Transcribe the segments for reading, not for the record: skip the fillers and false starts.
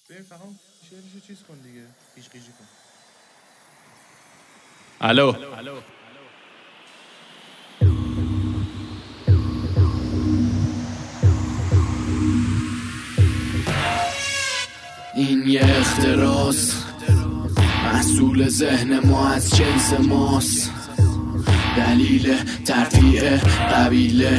ببین فهم شعرشو چیز کن دیگه، قیش قیشی کن. الو این یه اختراس، محصول ذهن ما از جنس ماست. دلیل ترفیع قبیله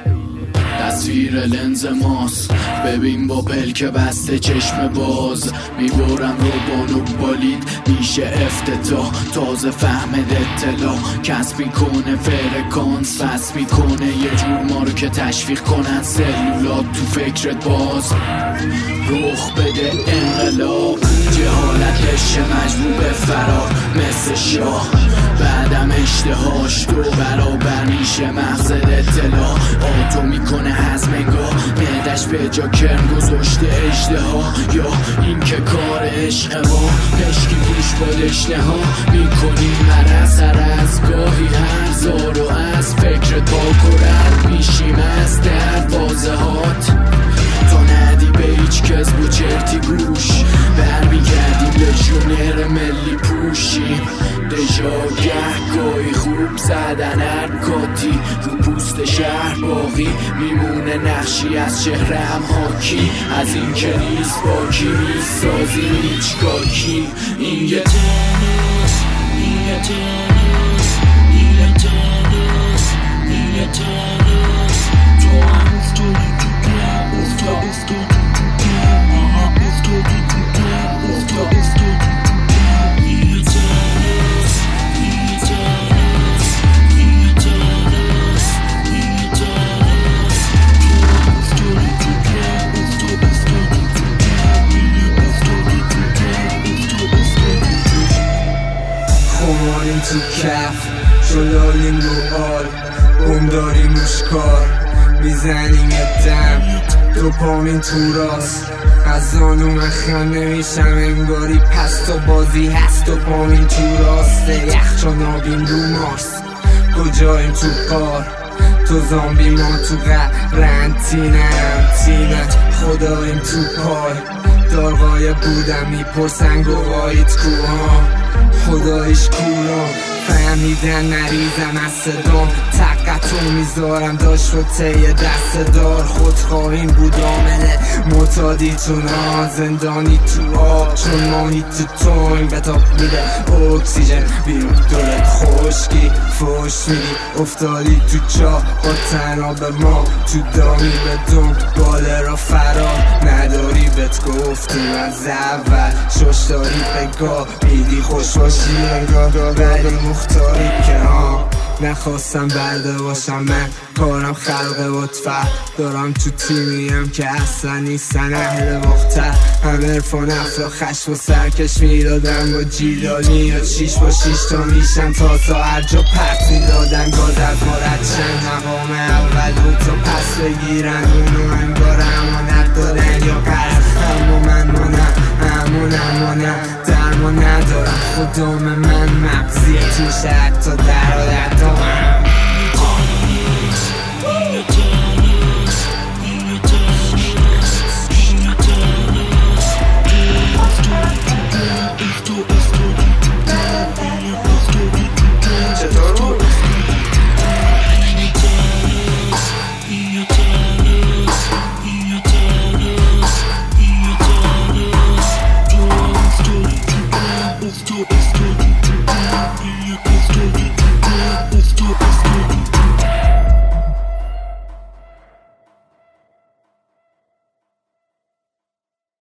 تصویر لنز ماست. ببین با پلک بسته چشم باز میبرم رو بانو بالید میشه افتتاح. تازه فهمد اطلاع کسب میکنه فرکانس، فس میکنه یه جور ما رو که تشویق کنن سلولات تو فکرت باز. رخ بده انقلاب، جهالت بشه مجبور به فرار مثل شاه. بعدم اشتهاش دو برابر میشه مغز اطلاع. آتو میکنه هضم انگار معدش به جا کرم گذاشته اژدها. یا این که کار عشق ما پشکی پوش با دشنه ها میکنیم مرز از گاهی هر زارو از فکرت پاک و رد میشیم از دروازه هات. تا ندی به هیچ کس و چرتی گوش برمیگردیم لژیونر ملی پوشیم. دژاگه گاهی خوب زدن حرکاتی رو پوست شهر باقی میمونه نقشی از چهرم حاکی. از این که نیست باکی میسازیم هیچ گاکی. این یه تنس، این یه تنس، این یه تنس، این یه تنس. تو هم افتادی تو گم، افتادی تو گم، افتادی تو گم، افتادی تو گم. این یه تنس، این یه تنس، این یه تنس، این یه تنس. تو هم افتادی تو گم، افتادی تو گم، افتادی تو گم، افتادی تو گم. خماریم تو کف جلالیم رو آل بوم داریم مشکار میزنیم یه دم دوپامین تو راست. از زانو من خم نمیشم انگاری پس تو بازی هست. دوپامین تو راسته یخچال نابیم رو مارس. کجاییم تو قار تو زامبی ما تو قرنطینه‌ام تیمت خداییم تو پای. دارقای بودم میپرسن گواییت کوها خدایش کورا. فهمیدن نریزم از صدام تقتو میذارم داشت و طی دست دار. خودخواهیم بود عامل معتادیتون ها. زندانی تو آب چون ماهی تو تنگ به تاب میده اکسیژن بیرون دلت خشکی فوش میدی افتادی تو چاه با تناب ما تو دامی به دم باله را فرار نداری بهت گفتیم از اول. شش داری بگاه میدی خوش باشی انگاه ولی مختاری که ها نخواستم برده باشم. من کارم خلق وطفه دارم تو تیمیم که اصلا نیستن اهل مختر. هم عرفان افرا خشم و سرکش میدادن با جیلانی یا 6 با 6 تا میشن تا هر جا پرت میدادن گاز از مارد چند مقام اول بود تا پس بگیرن اونو انگار امانت دادن یا قرض. اما من مانم همون درما ندارم خودم من مغزیه توشه حتی در حالت دارم. Esto